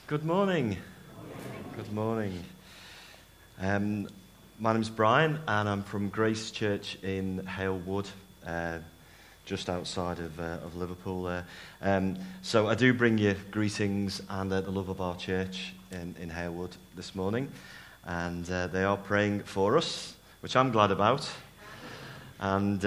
Good morning. Good morning. My name's Brian, and I'm from Grace Church in Hale Wood, just outside of Liverpool there. So I do bring you greetings and the love of our church in Hale Wood this morning. And they are praying for us, which I'm glad about. And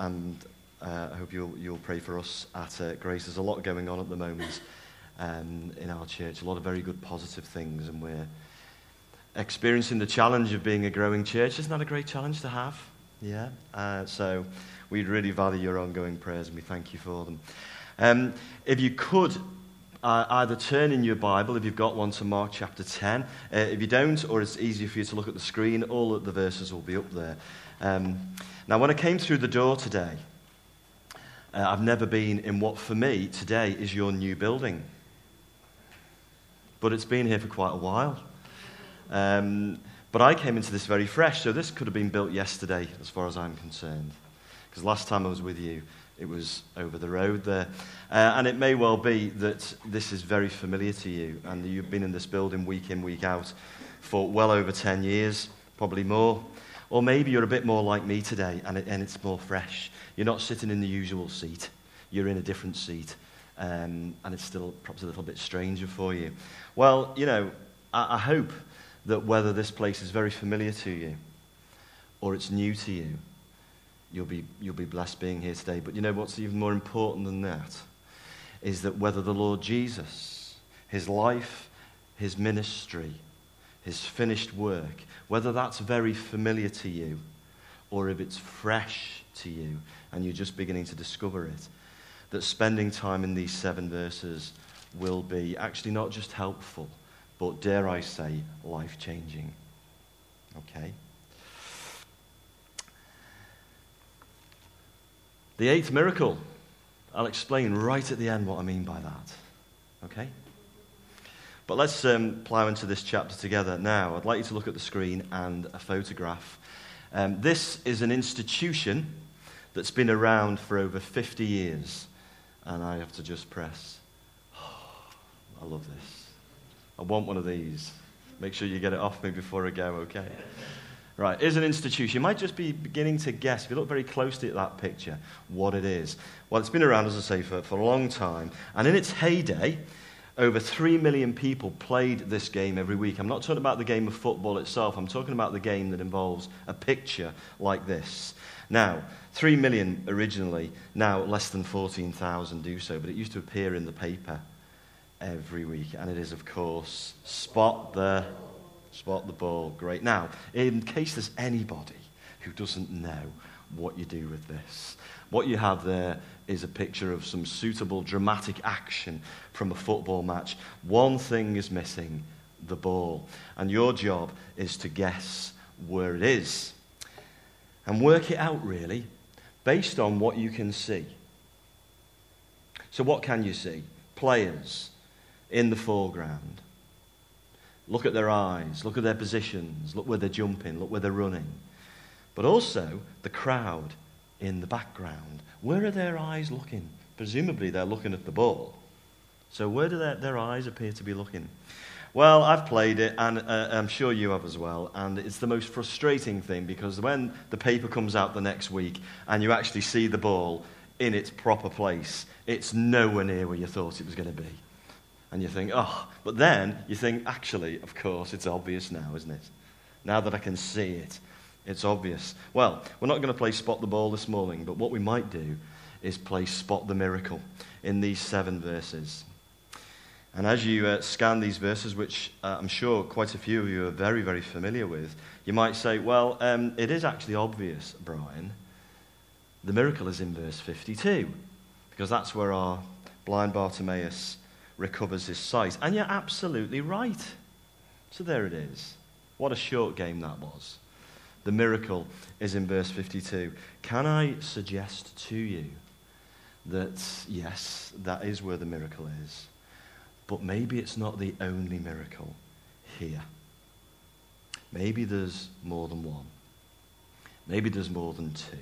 I hope you'll pray for us at Grace. There's a lot going on at the moment in our church, a lot of very good positive things, and we're experiencing the challenge of being a growing church. Isn't that a great challenge to have? Yeah. So we'd really value your ongoing prayers, and we thank you for them. If you could either turn in your Bible, if you've got one, to Mark chapter 10. If you don't, or it's easier for you to look at the screen, all of the verses will be up there. Now, when I came through the door today, I've never been in what for me today is your new building. But it's been here for quite a while. But I came into this very fresh, so this could have been built yesterday as far as I'm concerned. Because last time I was with you, it was over the road there. And it may well be that this is very familiar to you, and you've been in this building week in, week out for well over 10 years, probably more. Or maybe you're a bit more like me today, and it's more fresh. You're not sitting in the usual seat. You're in a different seat. And it's still perhaps a little bit stranger for you. Well, you know, I hope that whether this place is very familiar to you or it's new to you, you'll be blessed being here today. But you know what's even more important than that is that whether the Lord Jesus, his life, his ministry, his finished work, whether that's very familiar to you or if it's fresh to you and you're just beginning to discover it, that spending time in these 7 verses will be actually not just helpful, but dare I say, life-changing. Okay? The 8th miracle. I'll explain right at the end what I mean by that. Okay? But let's plow into this chapter together now. I'd like you to look at the screen and a photograph. This is an institution that's been around for over 50 years. And I have to just press. Oh, I love this. I want one of these. Make sure you get it off me before I go, okay? Right, here's an institution. You might just be beginning to guess, if you look very closely at that picture, what it is. Well, it's been around, as I say, for a long time. And in its heyday, over 3 million people played this game every week. I'm not talking about the game of football itself. I'm talking about the game that involves a picture like this. Now, 3 million originally, now less than 14,000 do so, but it used to appear in the paper every week. And it is, of course, Spot the Ball. Great. Now, in case there's anybody who doesn't know what you do with this, what you have there is a picture of some suitable dramatic action from a football match. One thing is missing, the ball. And your job is to guess where it is. And work it out, really, based on what you can see. So what can you see? Players in the foreground. Look at their eyes, look at their positions, look where they're jumping, look where they're running. But also the crowd in the background. Where are their eyes looking? Presumably they're looking at the ball. So where do their eyes appear to be looking? Well, I've played it, and I'm sure you have as well, and it's the most frustrating thing, because when the paper comes out the next week and you actually see the ball in its proper place, it's nowhere near where you thought it was going to be. And you think, oh, but then you think, actually, of course, it's obvious now, isn't it? Now that I can see it, it's obvious. Well, we're not going to play Spot the Ball this morning, but what we might do is play Spot the Miracle in these 7 verses. And as you scan these verses, which I'm sure quite a few of you are very, very familiar with, you might say, well, it is actually obvious, Brian. The miracle is in verse 52, because that's where our blind Bartimaeus recovers his sight. And you're absolutely right. So there it is. What a short game that was. The miracle is in verse 52. Can I suggest to you that, yes, that is where the miracle is? But maybe it's not the only miracle here. Maybe there's more than one. Maybe there's more than 2.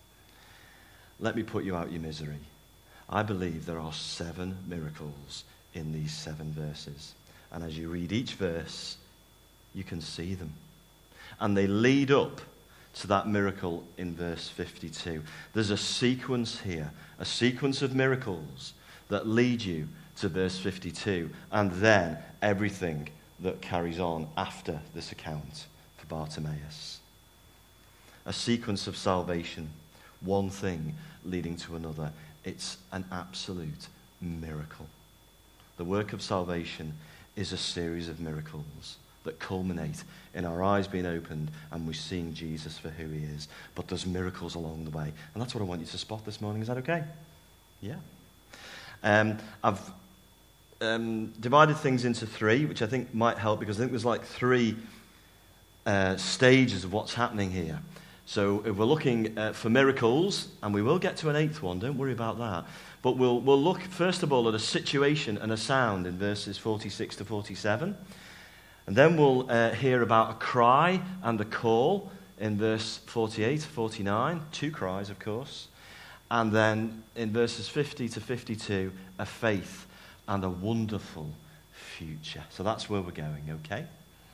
Let me put you out your misery. I believe there are 7 miracles in these 7 verses. And as you read each verse, you can see them. And they lead up to that miracle in verse 52. There's a sequence here, a sequence of miracles that lead you to verse 52, and then everything that carries on after this account for Bartimaeus. A sequence of salvation, one thing leading to another. It's an absolute miracle. The work of salvation is a series of miracles that culminate in our eyes being opened and we're seeing Jesus for who he is. But there's miracles along the way. And that's what I want you to spot this morning. Is that okay? Yeah. I've divided things into 3, which I think might help, because I think there's like 3 stages of what's happening here. So if we're looking for miracles, and we will get to an 8th one, don't worry about that. But we'll look, first of all, at a situation and a sound in verses 46 to 47. And then we'll hear about a cry and a call in verse 48 to 49. 2 cries, of course. And then in verses 50 to 52, a faith and a wonderful future. So that's where we're going, okay?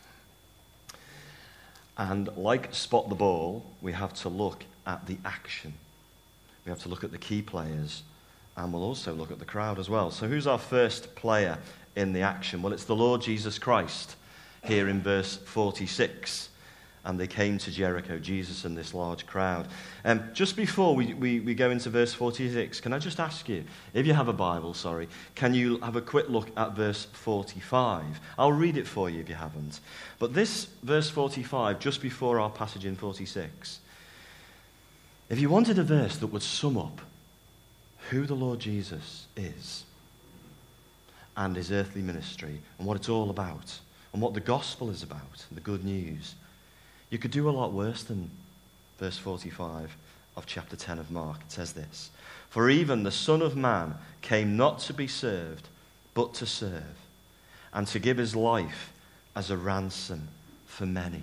And like Spot the Ball, we have to look at the action. We have to look at the key players, and we'll also look at the crowd as well. So who's our first player in the action? Well, it's the Lord Jesus Christ here in verse 46. And they came to Jericho, Jesus and this large crowd. Just before we go into verse 46, can I just ask you, if you have a Bible, can you have a quick look at verse 45? I'll read it for you if you haven't. But this verse 45, just before our passage in 46, if you wanted a verse that would sum up who the Lord Jesus is and his earthly ministry and what it's all about and what the gospel is about, the good news, you could do a lot worse than verse 45 of chapter 10 of Mark. It says this: "For even the Son of Man came not to be served, but to serve, and to give his life as a ransom for many."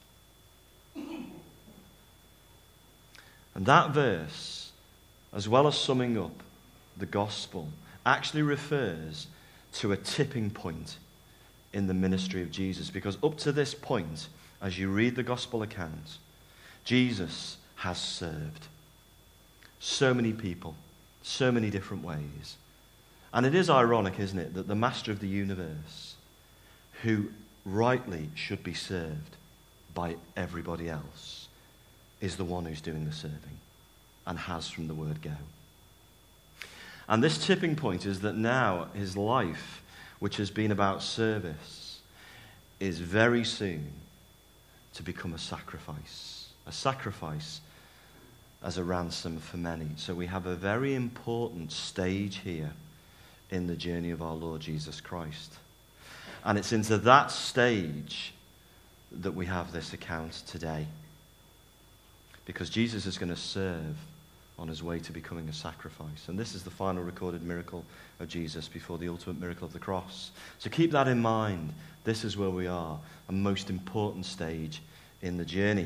And that verse, as well as summing up the gospel, actually refers to a tipping point in the ministry of Jesus. Because up to this point, as you read the gospel accounts, Jesus has served so many people, so many different ways. And it is ironic, isn't it, that the master of the universe, who rightly should be served by everybody else, is the one who's doing the serving and has from the word go. And this tipping point is that now his life, which has been about service, is very soon to become a sacrifice as a ransom for many. So we have a very important stage here in the journey of our Lord Jesus Christ. And it's into that stage that we have this account today. Because Jesus is going to serve on his way to becoming a sacrifice. And this is the final recorded miracle of Jesus before the ultimate miracle of the cross. So keep that in mind. This is where we are, a most important stage in the journey.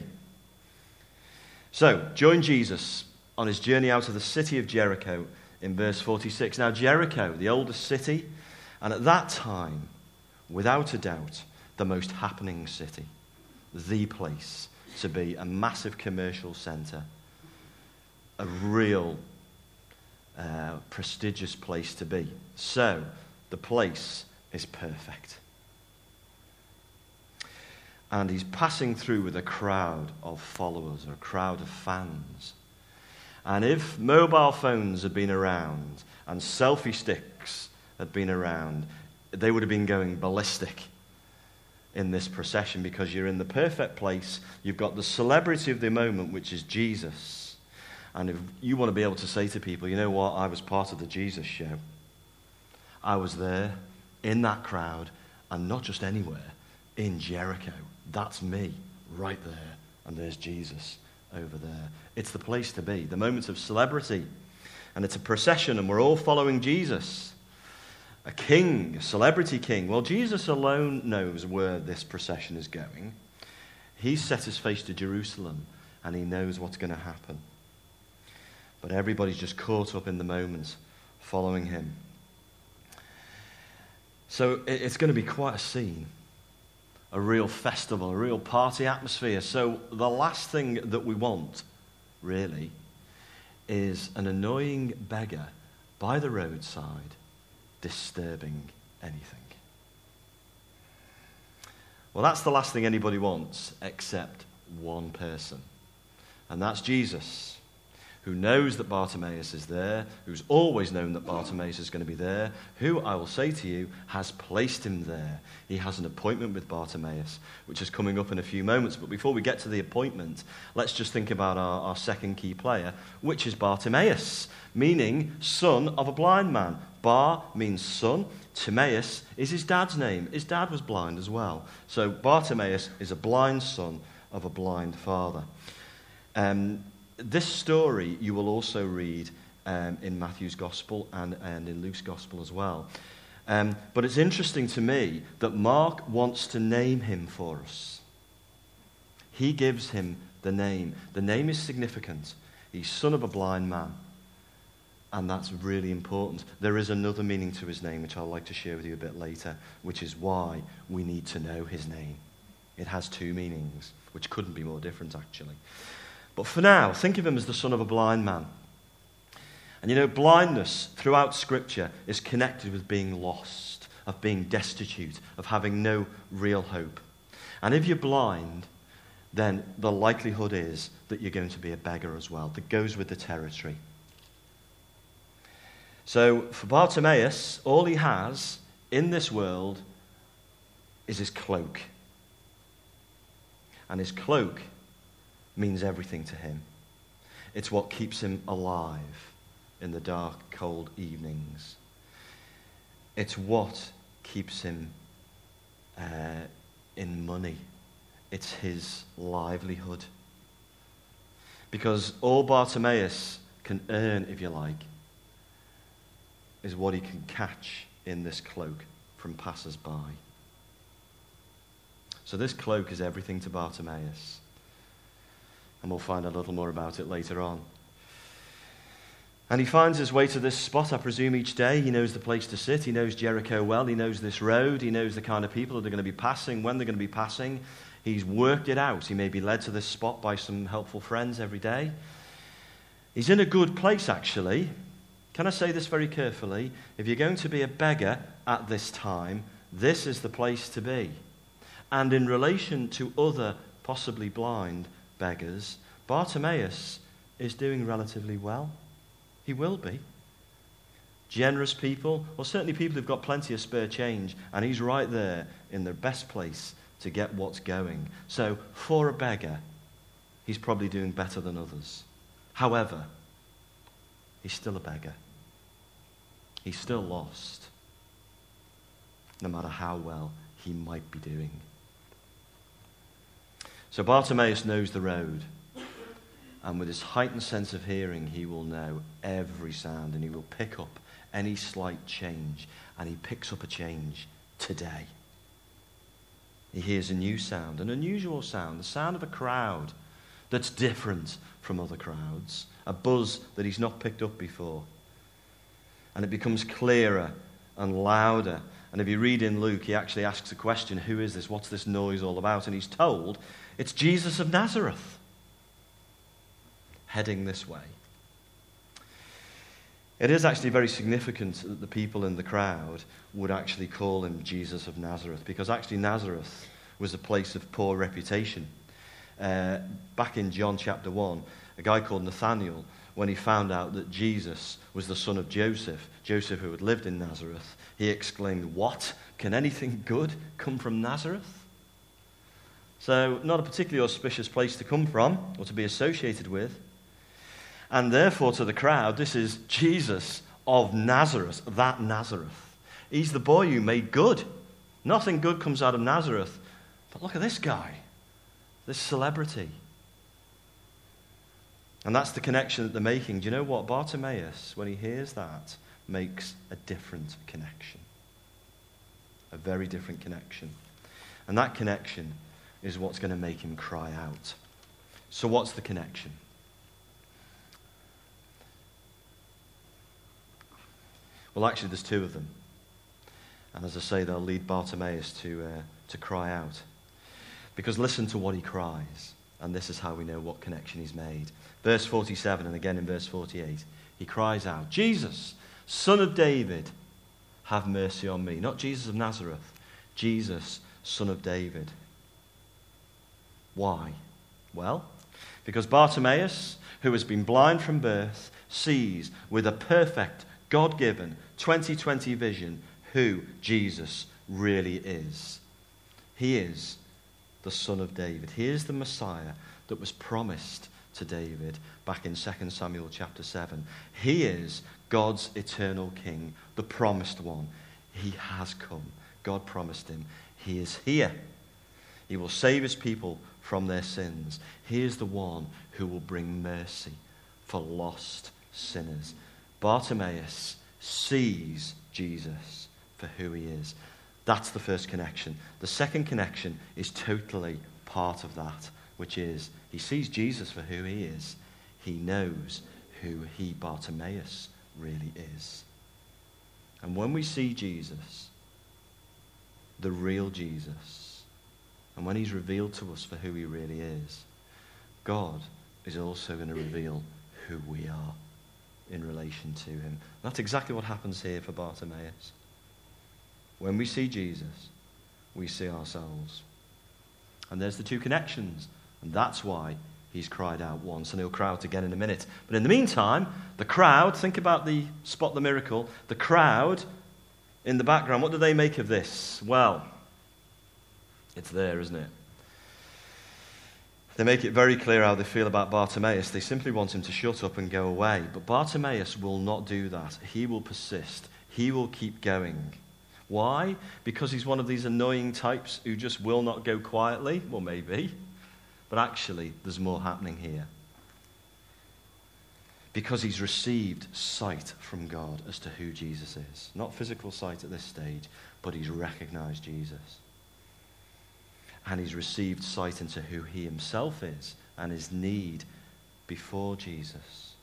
So, join Jesus on his journey out of the city of Jericho in verse 46. Now, Jericho, the oldest city, and at that time, without a doubt, the most happening city, the place to be, a massive commercial centre, a real prestigious place to be. So, the place is perfect. And he's passing through with a crowd of followers, or a crowd of fans. And if mobile phones had been around and selfie sticks had been around, they would have been going ballistic in this procession, because you're in the perfect place. You've got the celebrity of the moment, which is Jesus. And if you want to be able to say to people, you know what, I was part of the Jesus show. I was there in that crowd, and not just anywhere, in Jericho. That's me right there, and there's Jesus over there. It's the place to be, the moment of celebrity. And it's a procession, and we're all following Jesus. A king, a celebrity king. Well, Jesus alone knows where this procession is going. He's set his face to Jerusalem, and he knows what's going to happen. But everybody's just caught up in the moment, following him. So it's going to be quite a scene, a real festival, a real party atmosphere. So the last thing that we want, really, is an annoying beggar by the roadside disturbing anything. Well, that's the last thing anybody wants except one person. And that's Jesus, who knows that Bartimaeus is there, who's always known that Bartimaeus is going to be there, who, I will say to you, has placed him there. He has an appointment with Bartimaeus, which is coming up in a few moments. But before we get to the appointment, let's just think about our second key player, which is Bartimaeus, meaning son of a blind man. Bar means son. Timaeus is his dad's name. His dad was blind as well. So Bartimaeus is a blind son of a blind father. This story you will also read in Matthew's Gospel and in Luke's Gospel as well. But it's interesting to me that Mark wants to name him for us. He gives him the name. The name is significant. He's son of a blind man. And that's really important. There is another meaning to his name, which I'd like to share with you a bit later, which is why we need to know his name. It has two meanings, which couldn't be more different, actually. But for now, think of him as the son of a blind man. And you know, blindness throughout Scripture is connected with being lost, of being destitute, of having no real hope. And if you're blind, then the likelihood is that you're going to be a beggar as well. That goes with the territory. So for Bartimaeus, all he has in this world is his cloak. And his cloak means everything to him. It's what keeps him alive in the dark, cold evenings. It's what keeps him in money. It's his livelihood. Because all Bartimaeus can earn, if you like, is what he can catch in this cloak from passers-by. So this cloak is everything to Bartimaeus. And we'll find a little more about it later on. And he finds his way to this spot, I presume, each day. He knows the place to sit. He knows Jericho well. He knows this road. He knows the kind of people that are going to be passing, when they're going to be passing. He's worked it out. He may be led to this spot by some helpful friends every day. He's in a good place, actually. Can I say this very carefully? If you're going to be a beggar at this time, this is the place to be. And in relation to other possibly blind beggars, Bartimaeus is doing relatively well. He will be. Generous people, or certainly people who've got plenty of spare change, and he's right there in the best place to get what's going. So for a beggar, he's probably doing better than others. However, he's still a beggar. He's still lost, no matter how well he might be doing. So Bartimaeus knows the road, and with his heightened sense of hearing, he will know every sound, and he will pick up any slight change, and he picks up a change today. He hears a new sound, an unusual sound, the sound of a crowd that's different from other crowds, a buzz that he's not picked up before. And it becomes clearer and louder. And if you read in Luke, he actually asks a question, who is this? What's this noise all about? And he's told, it's Jesus of Nazareth, heading this way. It is actually very significant that the people in the crowd would actually call him Jesus of Nazareth, because actually Nazareth was a place of poor reputation. Back in John chapter 1, a guy called Nathanael, when he found out that Jesus was the son of Joseph who had lived in Nazareth, he exclaimed, "What? Can anything good come from Nazareth?" So, not a particularly auspicious place to come from or to be associated with. And therefore, to the crowd, this is Jesus of Nazareth, that Nazareth. He's the boy you made good. Nothing good comes out of Nazareth. But look at this guy, this celebrity. And that's the connection that they're making. Do you know what? Bartimaeus, when he hears that, makes a different connection. A very different connection. And that connection is what's going to make him cry out. So what's the connection? Well, actually, there's two of them. And as I say, they'll lead Bartimaeus to cry out. Because listen to what he cries. And this is how we know what connection he's made. Verse 47 and again in verse 48. He cries out, Jesus, Son of David, have mercy on me. Not Jesus of Nazareth. Jesus, Son of David. Why? Well, because Bartimaeus, who has been blind from birth, sees with a perfect, God-given, 20/20 vision who Jesus really is. He is the Son of David. He is the Messiah that was promised to David back in 2 Samuel chapter 7. He is God's eternal King, the promised one. He has come. God promised him. He is here. He will save his people from their sins. He is the one who will bring mercy for lost sinners. Bartimaeus sees Jesus for who he is. That's the first connection. The second connection is totally part of that, which is he sees Jesus for who he is. He knows who he, Bartimaeus, really is. And when we see Jesus, the real Jesus, and when he's revealed to us for who he really is, God is also going to reveal who we are in relation to him. That's exactly what happens here for Bartimaeus. When we see Jesus, we see ourselves. And there's the two connections. And that's why he's cried out once, and he'll cry out again in a minute. But in the meantime, the crowd, think about the spot the miracle, the crowd in the background, what do they make of this? Well, it's there, isn't it? They make it very clear how they feel about Bartimaeus. They simply want him to shut up and go away. But Bartimaeus will not do that. He will persist. He will keep going. Why? Because he's one of these annoying types who just will not go quietly? Well, maybe. But actually, there's more happening here. Because he's received sight from God as to who Jesus is. Not physical sight at this stage, but he's recognized Jesus. And he's received sight into who he himself is and his need before Jesus.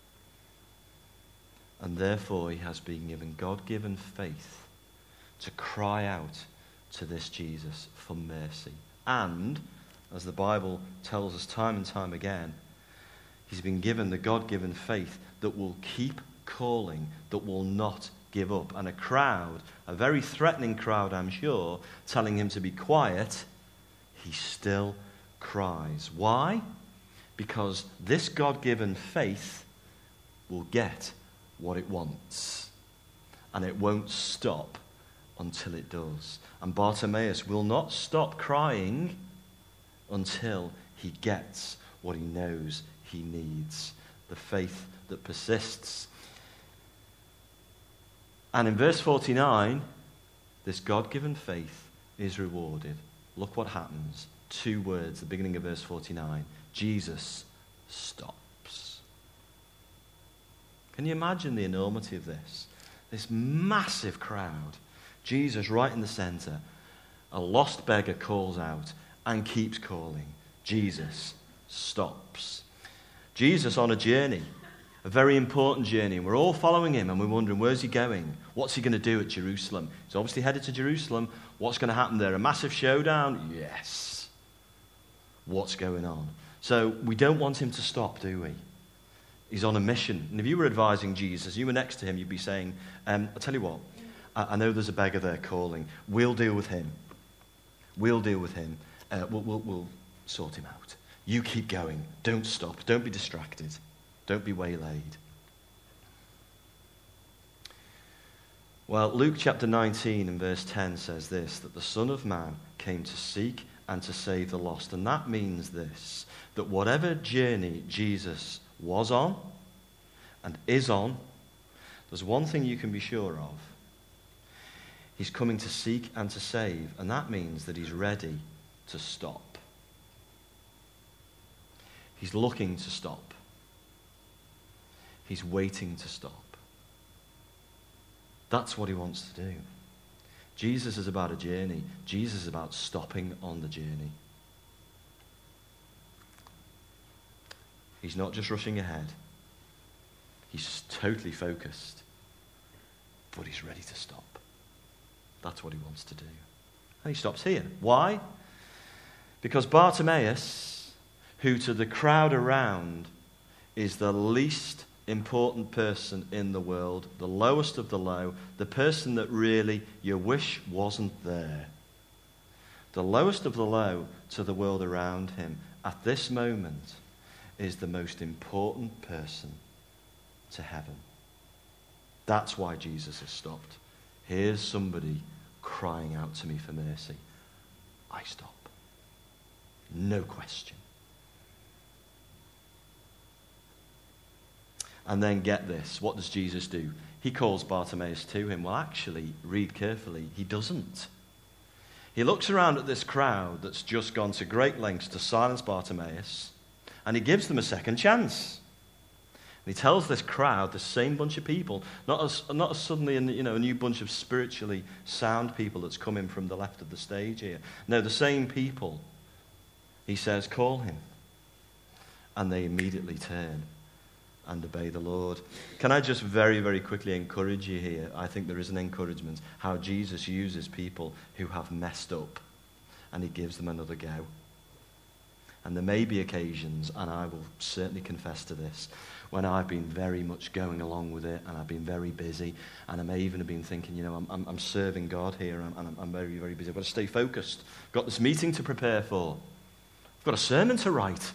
And therefore, he has been given God-given faith to cry out to this Jesus for mercy. And, as the Bible tells us time and time again, he's been given the God-given faith that will keep calling, that will not give up. And a crowd, a very threatening crowd, I'm sure, telling him to be quiet, he still cries. Why? Because this God-given faith will get what it wants. And it won't stop until it does. And Bartimaeus will not stop crying until he gets what he knows he needs. The faith that persists. And in verse 49, this God-given faith is rewarded. Look what happens. 2 words, the beginning of verse 49. Jesus stops. Can you imagine the enormity of this? This massive crowd. Jesus right in the center. A lost beggar calls out and keeps calling. Jesus stops. Jesus on a journey, a very important journey. And we're all following him and we're wondering, where's he going? What's he going to do at Jerusalem? He's obviously headed to Jerusalem. What's going to happen there? A massive showdown? Yes. What's going on? So we don't want him to stop, do we? He's on a mission. And if you were advising Jesus, you were next to him, you'd be saying, I'll tell you what, I know there's a beggar there calling. We'll deal with him. We'll deal with him. We'll sort him out. You keep going. Don't stop. Don't be distracted. Don't be waylaid. Well, Luke chapter 19 and verse 10 says this, that the Son of Man came to seek and to save the lost. And that means this, that whatever journey Jesus was on and is on, there's one thing you can be sure of. He's coming to seek and to save, and that means that he's ready to stop. He's looking to stop. He's waiting to stop. That's what he wants to do. Jesus is about a journey. Jesus is about stopping on the journey. He's not just rushing ahead. He's totally focused. But he's ready to stop. That's what he wants to do. And he stops here. Why? Because Bartimaeus, who to the crowd around is the least important person in the world, the lowest of the low, the person that really you wish wasn't there. The lowest of the low to the world around him at this moment is the most important person to heaven. That's why Jesus has stopped. Here's somebody crying out to me for mercy. I stop. No question. And then get this. What does Jesus do? He calls Bartimaeus to him. Well, actually, read carefully. He doesn't. He looks around at this crowd that's just gone to great lengths to silence Bartimaeus, and he gives them a second chance. And he tells this crowd, the same bunch of people, not as suddenly a new bunch of spiritually sound people that's coming from the left of the stage here. No, the same people. He says, call him. And they immediately turn and obey the Lord. Can I just very, very quickly encourage you here? I think there is an encouragement how Jesus uses people who have messed up, and he gives them another go. And there may be occasions, and I will certainly confess to this, when I've been very much going along with it, and I've been very busy, and I may even have been thinking, I'm serving God here, and I'm very, very busy. I've got to stay focused. I've got this meeting to prepare for. I've got a sermon to write.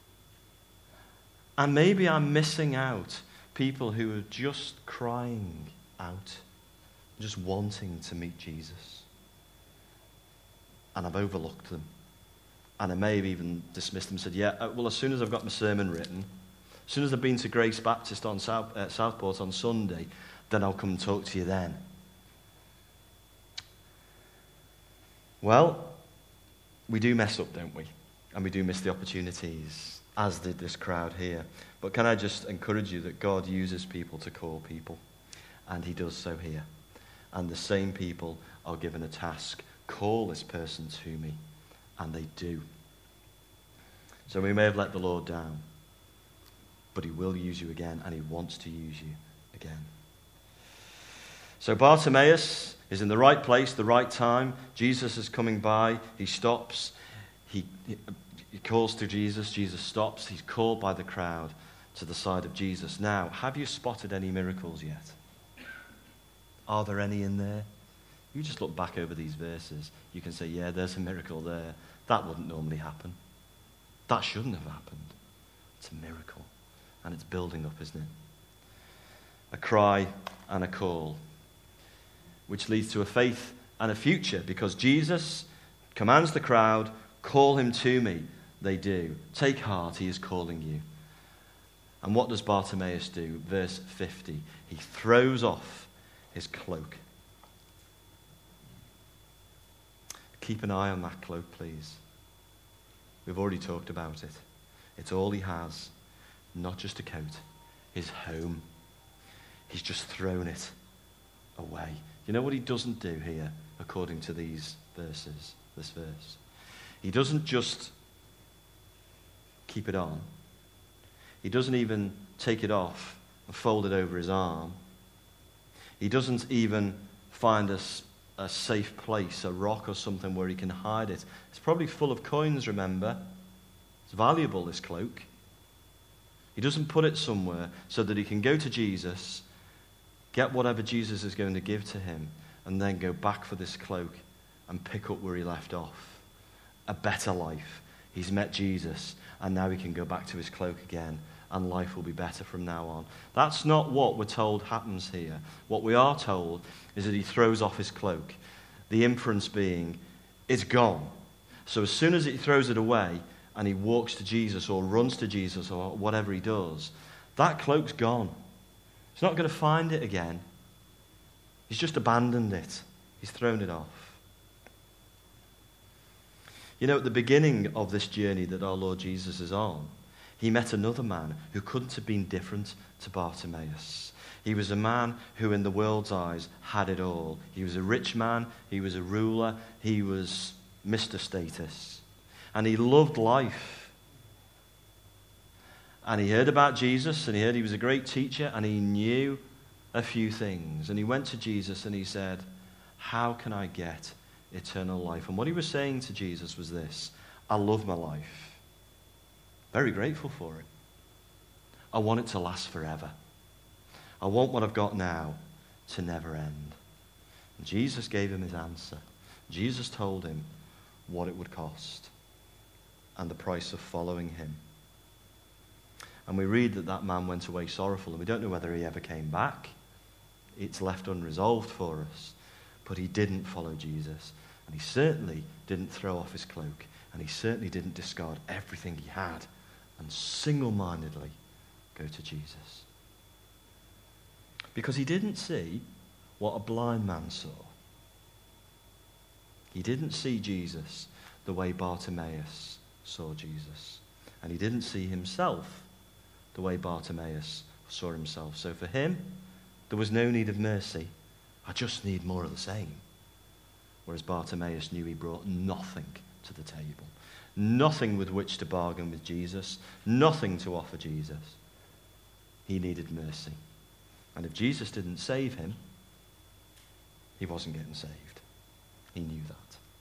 And maybe I'm missing out people who are just crying out, just wanting to meet Jesus. And I've overlooked them. And I may have even dismissed them and said, well, as soon as I've got my sermon written, as soon as I've been to Grace Baptist on Southport on Sunday, then I'll come and talk to you then. Well, we do mess up, don't we? And we do miss the opportunities, as did this crowd here. But can I just encourage you that God uses people to call people, and he does so here. And the same people are given a task, call this person to me, and they do. So we may have let the Lord down, but he will use you again, and he wants to use you again. So Bartimaeus is in the right place, the right time. Jesus is coming by. He stops. He calls to Jesus. Jesus stops. He's called by the crowd to the side of Jesus. Now, have you spotted any miracles yet? Are there any in there? You just look back over these verses. You can say, yeah, there's a miracle there. That wouldn't normally happen. That shouldn't have happened. It's a miracle. And it's building up, isn't it? A cry and a call, which leads to a faith and a future, because Jesus commands the crowd, call him to me. They do. Take heart, he is calling you. And what does Bartimaeus do? Verse 50. He throws off his cloak. Keep an eye on that cloak, please. We've already talked about it. It's all he has, not just a coat, his home. He's just thrown it away. You know what he doesn't do here, according to these verses, this verse? He doesn't just keep it on. He doesn't even take it off and fold it over his arm. He doesn't even find a safe place, a rock or something where he can hide it. It's probably full of coins, remember? It's valuable, this cloak. He doesn't put it somewhere so that he can go to Jesus, get whatever Jesus is going to give to him, and then go back for this cloak and pick up where he left off. A better life. He's met Jesus, and now he can go back to his cloak again, and life will be better from now on. That's not what we're told happens here. What we are told is that he throws off his cloak. The inference being, it's gone. So as soon as he throws it away, and he walks to Jesus, or runs to Jesus, or whatever he does, that cloak's gone. He's not going to find it again. He's just abandoned it. He's thrown it off. You know, at the beginning of this journey that our Lord Jesus is on, he met another man who couldn't have been different to Bartimaeus. He was a man who, in the world's eyes, had it all. He was a rich man. He was a ruler. He was Mr. Status. And he loved life. And he heard about Jesus, and he heard he was a great teacher, and he knew a few things. And he went to Jesus and he said, how can I get eternal life? And what he was saying to Jesus was this: I love my life. Very grateful for it. I want it to last forever. I want what I've got now to never end. And Jesus gave him his answer. Jesus told him what it would cost and the price of following him. And we read that that man went away sorrowful, and we don't know whether he ever came back. It's left unresolved for us. But he didn't follow Jesus, and he certainly didn't throw off his cloak, and he certainly didn't discard everything he had and single-mindedly go to Jesus. Because he didn't see what a blind man saw. He didn't see Jesus the way Bartimaeus saw Jesus. And he didn't see himself the way Bartimaeus saw himself. So for him, there was no need of mercy. I just need more of the same. Whereas Bartimaeus knew he brought nothing to the table. Nothing with which to bargain with Jesus. Nothing to offer Jesus. He needed mercy. And if Jesus didn't save him, he wasn't getting saved. He knew that.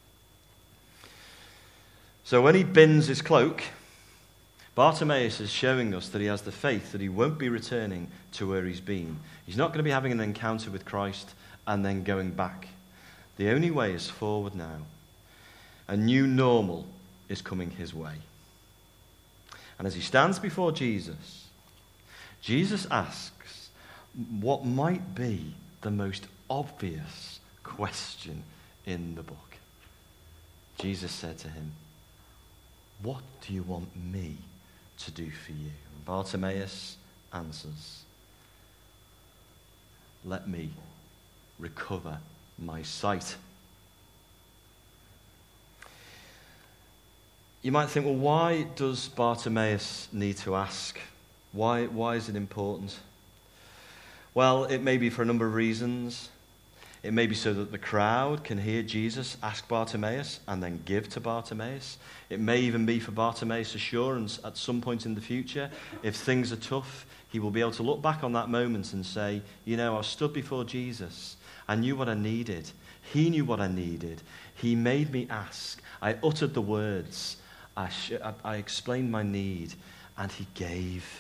So when he bins his cloak, Bartimaeus is showing us that he has the faith that he won't be returning to where he's been. He's not going to be having an encounter with Christ and then going back. The only way is forward now. A new normal is coming his way. And as he stands before Jesus, Jesus asks what might be the most obvious question in the book. Jesus said to him, "What do you want me to do for you?" And Bartimaeus answers, "Let me recover my sight." You might think, well, why does Bartimaeus need to ask? Why is it important? Well, it may be for a number of reasons. It may be so that the crowd can hear Jesus ask Bartimaeus and then give to Bartimaeus. It may even be for Bartimaeus' assurance at some point in the future. If things are tough, he will be able to look back on that moment and say, you know, I stood before Jesus. I knew what I needed. He knew what I needed. He made me ask. I uttered the words. I explained my need, and he gave.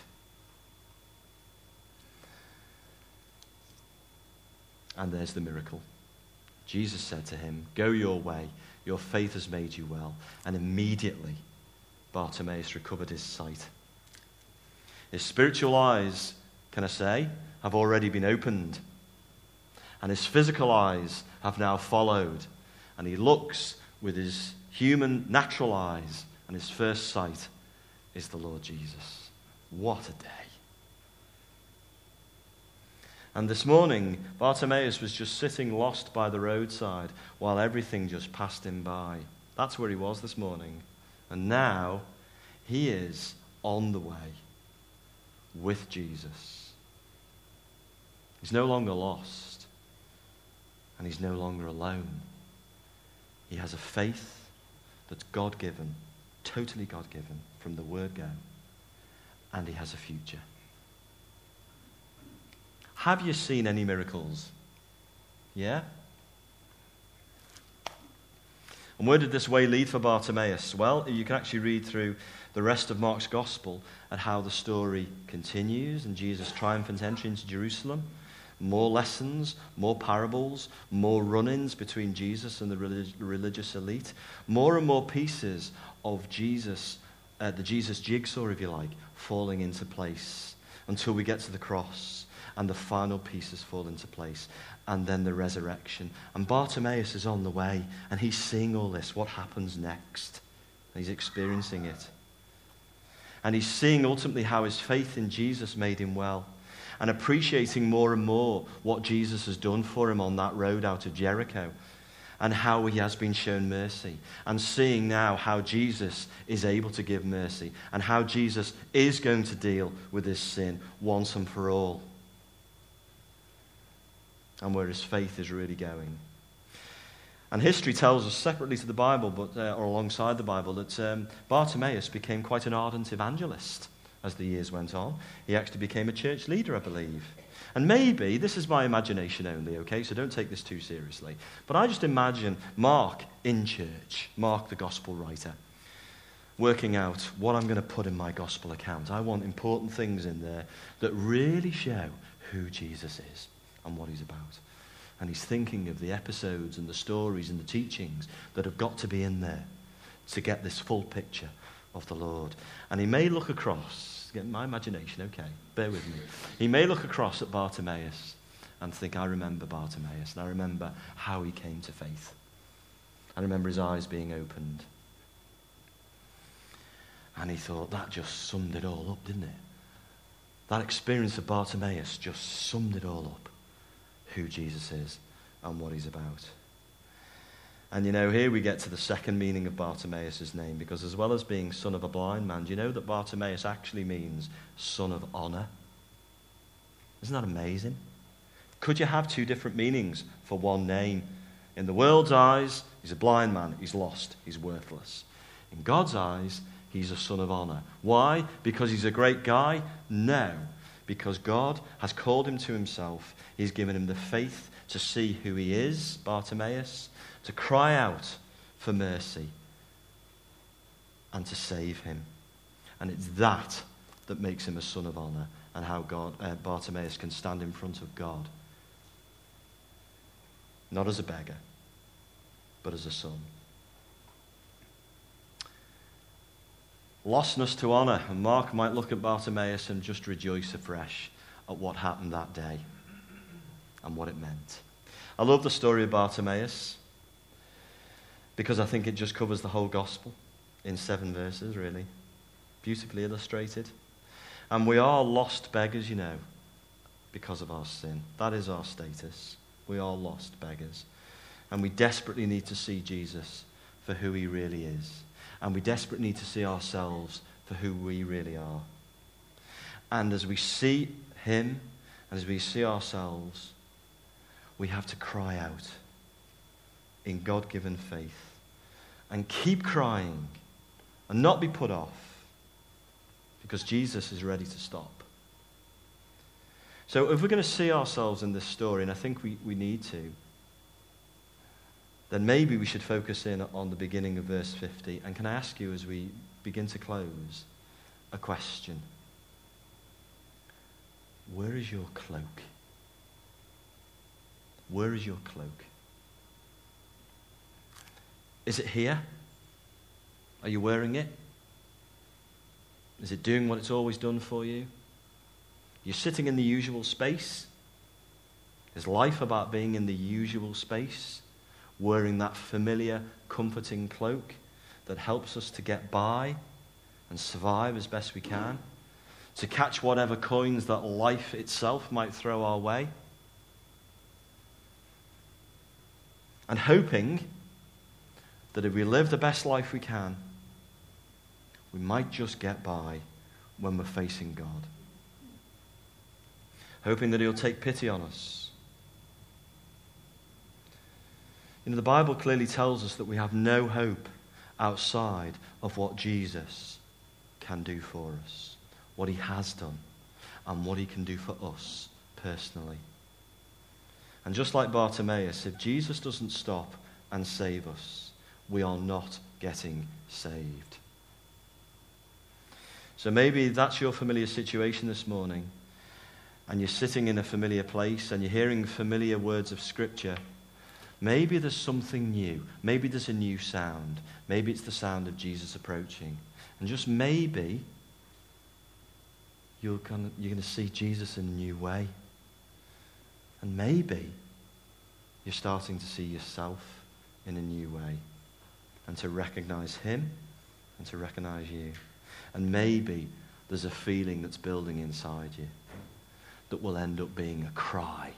And there's the miracle. Jesus said to him, "Go your way. Your faith has made you well." And immediately, Bartimaeus recovered his sight. His spiritual eyes, can I say, have already been opened. And his physical eyes have now followed. And he looks with his human, natural eyes. And his first sight is the Lord Jesus. What a day. And this morning, Bartimaeus was just sitting lost by the roadside while everything just passed him by. That's where he was this morning. And now, he is on the way with Jesus. He's no longer lost. And he's no longer alone. He has a faith that's God-given, totally God-given, from the word go. And he has a future. Have you seen any miracles? Yeah? And where did this way lead for Bartimaeus? Well, you can actually read through the rest of Mark's gospel at how the story continues and Jesus' triumphant entry into Jerusalem. More lessons, more parables, more run-ins between Jesus and the religious elite. More and more pieces of Jesus, the Jesus jigsaw, if you like, falling into place until we get to the cross. And the final pieces fall into place. And then the resurrection. And Bartimaeus is on the way. And he's seeing all this. What happens next? And he's experiencing it. And he's seeing ultimately how his faith in Jesus made him well. And appreciating more and more what Jesus has done for him on that road out of Jericho. And how he has been shown mercy. And seeing now how Jesus is able to give mercy. And how Jesus is going to deal with his sin once and for all. And where his faith is really going. And history tells us, separately to the Bible, or alongside the Bible, that Bartimaeus became quite an ardent evangelist as the years went on. He actually became a church leader, I believe. And maybe, this is my imagination only, okay, so don't take this too seriously, but I just imagine Mark in church, Mark the gospel writer, working out what I'm going to put in my gospel account. I want important things in there that really show who Jesus is and what he's about. And he's thinking of the episodes and the stories and the teachings that have got to be in there to get this full picture of the Lord. And he may look across, get my imagination, okay, bear with me. He may look across at Bartimaeus and think, I remember Bartimaeus, and I remember how he came to faith. I remember his eyes being opened. And he thought, that just summed it all up, didn't it? That experience of Bartimaeus just summed it all up, who Jesus is and what he's about. And here we get to the second meaning of Bartimaeus' name, because as well as being son of a blind man, do you know that Bartimaeus actually means son of honor? Isn't that amazing? Could you have two different meanings for one name? In the world's eyes, he's a blind man, he's lost, he's worthless. In God's eyes, he's a son of honor. Why? Because he's a great guy? No. Because God has called him to himself. He's given him the faith to see who he is, Bartimaeus, to cry out for mercy and to save him. And it's that makes him a son of honor, and how Bartimaeus can stand in front of God. Not as a beggar, but as a son. Lostness to honor. And Mark might look at Bartimaeus and just rejoice afresh at what happened that day and what it meant. I love the story of Bartimaeus because I think it just covers the whole gospel in 7 verses, really. Beautifully illustrated. And we are lost beggars, because of our sin. That is our status. We are lost beggars. And we desperately need to see Jesus for who he really is. And we desperately need to see ourselves for who we really are. And as we see him, and as we see ourselves, we have to cry out in God-given faith. And keep crying and not be put off, because Jesus is ready to stop. So if we're going to see ourselves in this story, and I think we need to, then maybe we should focus in on the beginning of verse 50. And can I ask you, as we begin to close, a question? Where is your cloak? Where is your cloak? Is it here? Are you wearing it? Is it doing what it's always done for you? You're sitting in the usual space? Is life about being in the usual space? Wearing that familiar, comforting cloak that helps us to get by and survive as best we can? To catch whatever coins that life itself might throw our way? And hoping that if we live the best life we can, we might just get by when we're facing God. Hoping that he'll take pity on us. The Bible clearly tells us that we have no hope outside of what Jesus can do for us, what he has done, and what he can do for us personally. And just like Bartimaeus, if Jesus doesn't stop and save us, we are not getting saved. So maybe that's your familiar situation this morning, and you're sitting in a familiar place and you're hearing familiar words of Scripture. Maybe there's something new. Maybe there's a new sound. Maybe it's the sound of Jesus approaching. And just maybe you're going to see Jesus in a new way. And maybe you're starting to see yourself in a new way, and to recognize him and to recognize you. And maybe there's a feeling that's building inside you that will end up being a cry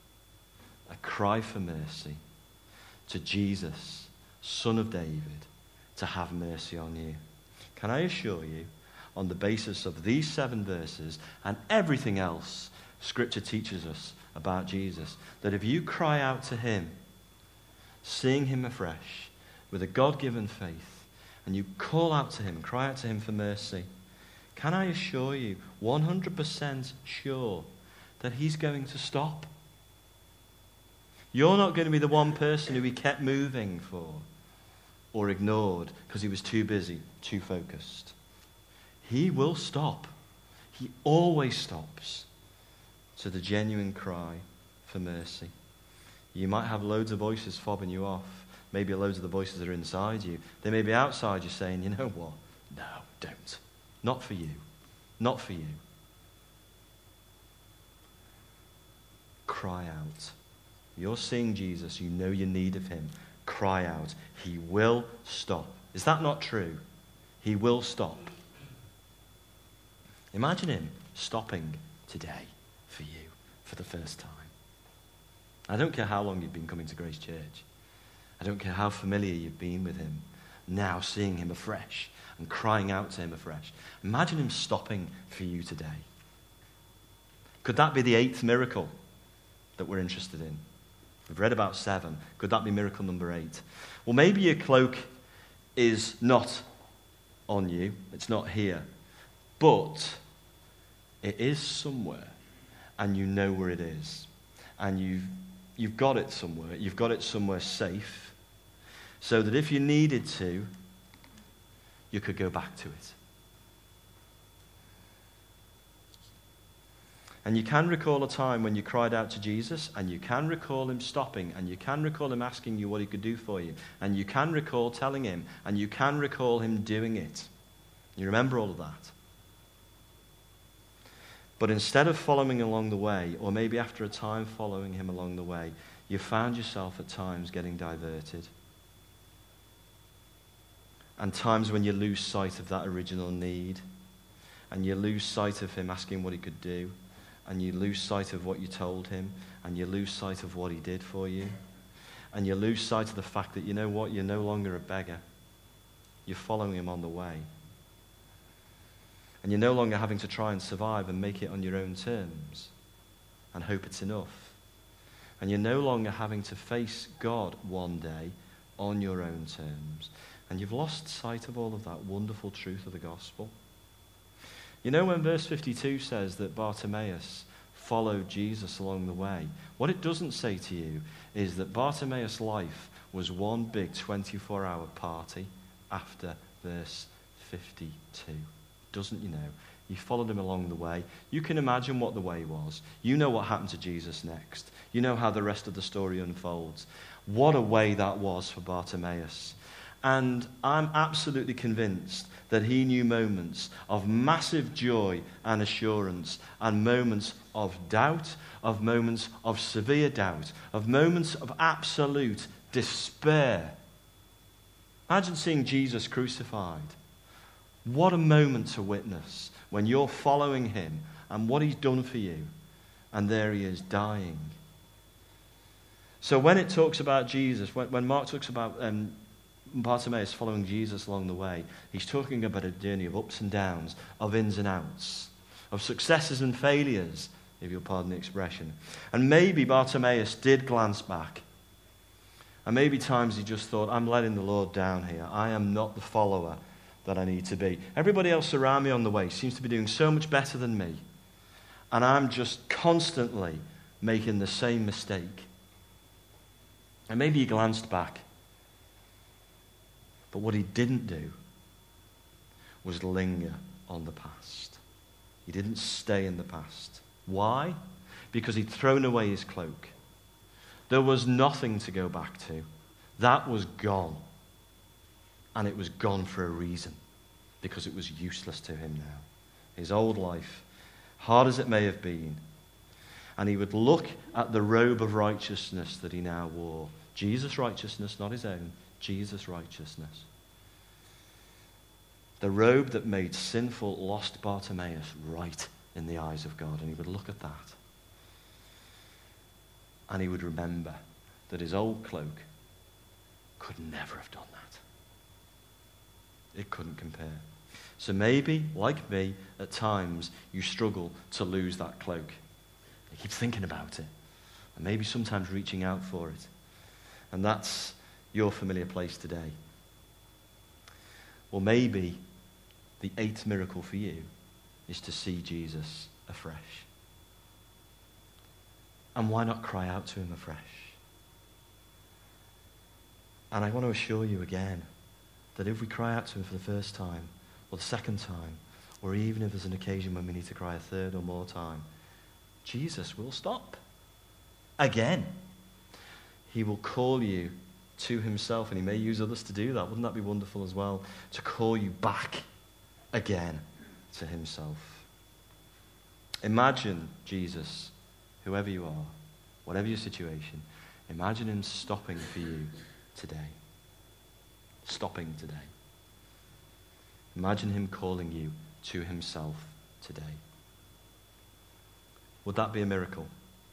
for mercy to Jesus, Son of David, to have mercy on you. Can I assure you, on the basis of these 7 verses and everything else Scripture teaches us about Jesus, that if you cry out to him, seeing him afresh with a God-given faith, and you call out to him and cry out to him for mercy, can I assure you, 100% sure, that he's going to stop. You're not going to be the one person who he kept moving for or ignored because he was too busy, too focused. He will stop. He always stops to the genuine cry for mercy. You might have loads of voices fobbing you off. Maybe loads of the voices are inside you. They may be outside you saying, you know what? No, don't. Not for you. Not for you. Cry out. You're seeing Jesus. You know your need of him. Cry out. He will stop. Is that not true? He will stop. Imagine him stopping today for you for the first time. I don't care how long you've been coming to Grace Church. I don't care how familiar you've been with him. Now seeing him afresh and crying out to him afresh. Imagine him stopping for you today. Could that be the 8th miracle that we're interested in? We've read about 7. Could that be miracle number 8? Well, maybe your cloak is not on you. It's not here. But it is somewhere. And you know where it is. And you've got it somewhere. You've got it somewhere safe. So that if you needed to, you could go back to it. And you can recall a time when you cried out to Jesus, and you can recall him stopping, and you can recall him asking you what he could do for you, and you can recall telling him, and you can recall him doing it. You remember all of that. But instead of following along the way, or maybe after a time following him along the way, you found yourself at times getting diverted. And times when you lose sight of that original need, and you lose sight of him asking what he could do, and you lose sight of what you told him, and you lose sight of what he did for you, and you lose sight of the fact that, you know what, you're no longer a beggar. You're following him on the way. And you're no longer having to try and survive and make it on your own terms and hope it's enough. And you're no longer having to face God one day on your own terms. And you've lost sight of all of that wonderful truth of the gospel. You know, when verse 52 says that Bartimaeus followed Jesus along the way, what it doesn't say to you is that Bartimaeus' life was one big 24-hour party after verse 52. Doesn't, you know? You followed him along the way. You can imagine what the way was. You know what happened to Jesus next. You know how the rest of the story unfolds. What a way that was for Bartimaeus. And I'm absolutely convinced that he knew moments of massive joy and assurance, and moments of doubt, of moments of severe doubt, of moments of absolute despair. Imagine seeing Jesus crucified. What a moment to witness when you're following him and what he's done for you, and there he is dying. So when it talks about Jesus, when Mark talks about Bartimaeus following Jesus along the way, he's talking about a journey of ups and downs, of ins and outs, of successes and failures, if you'll pardon the expression. And maybe Bartimaeus did glance back. And maybe times he just thought, I'm letting the Lord down here. I am not the follower that I need to be. Everybody else around me on the way seems to be doing so much better than me. And I'm just constantly making the same mistake. And maybe he glanced back. But what he didn't do was linger on the past. He didn't stay in the past. Why? Because he'd thrown away his cloak. There was nothing to go back to. That was gone. And it was gone for a reason. Because it was useless to him now. His old life, hard as it may have been. And he would look at the robe of righteousness that he now wore. Jesus' righteousness, not his own. Jesus' righteousness. The robe that made sinful, lost Bartimaeus right in the eyes of God. And he would look at that. And he would remember that his old cloak could never have done that. It couldn't compare. So maybe, like me, at times you struggle to lose that cloak. You keep thinking about it. And maybe sometimes reaching out for it. And that's your familiar place today. Well, maybe the 8th miracle for you is to see Jesus afresh. And why not cry out to him afresh? And I want to assure you again that if we cry out to him for the first time, or the second time, or even if there's an occasion when we need to cry a third or more time, Jesus will stop. Again. He will call you to himself, and he may use others to do that. Wouldn't that be wonderful as well? To call you back again to himself. Imagine Jesus, whoever you are, whatever your situation, imagine him stopping for you today. Stopping today. Imagine him calling you to himself today. Would that be a miracle?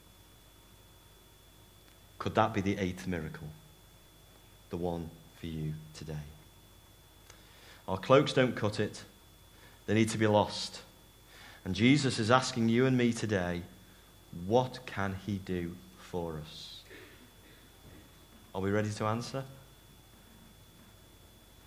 Could that be the 8th miracle? The one for you today. Our cloaks don't cut it. They need to be lost. And Jesus is asking you and me today, what can he do for us? Are we ready to answer?